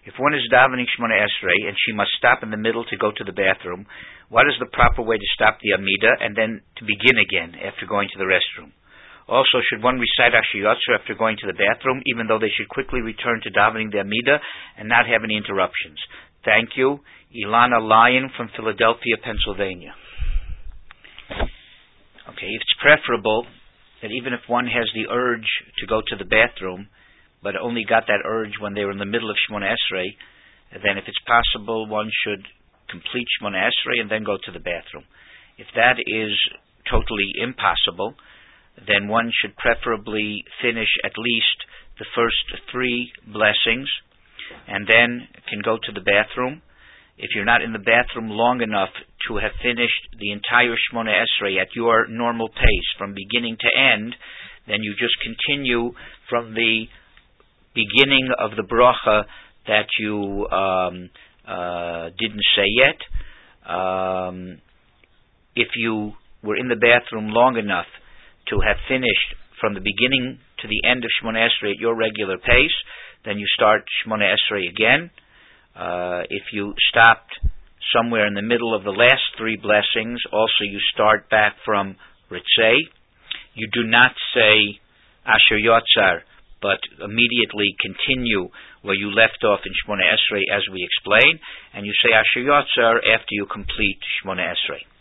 If one is davening Shemona Esrei and she must stop in the middle to go to the bathroom, what is the proper way to stop the Amida and then to begin again after going to the restroom? Also, should one recite Asher Yotzer after going to the bathroom, even though they should quickly return to davening the Amida and not have any interruptions? Thank you. Ilana Lyon from Philadelphia, Pennsylvania. Okay, it's preferable that even if one has the urge to go to the bathroom, but only got that urge when they were in the middle of Shemona Esrei, then if it's possible, one should complete Shemona Esrei and then go to the bathroom. If that is totally impossible, then one should preferably finish at least the first 3 blessings and then can go to the bathroom. If you're not in the bathroom long enough to have finished the entire Shemona Esrei at your normal pace from beginning to end, then you just continue from the beginning of the bracha that you didn't say yet. If you were in the bathroom long enough to have finished from the beginning to the end of Shemona Esrei at your regular pace, then you start Shemona Esrei again. If you stopped somewhere in the middle of the last 3 blessings, also you start back from Ritzei. You do not say Asher Yotzar, but immediately continue where you left off in Shemona Esrei as we explained, and you say Asher Yotzar after you complete Shemona Esrei.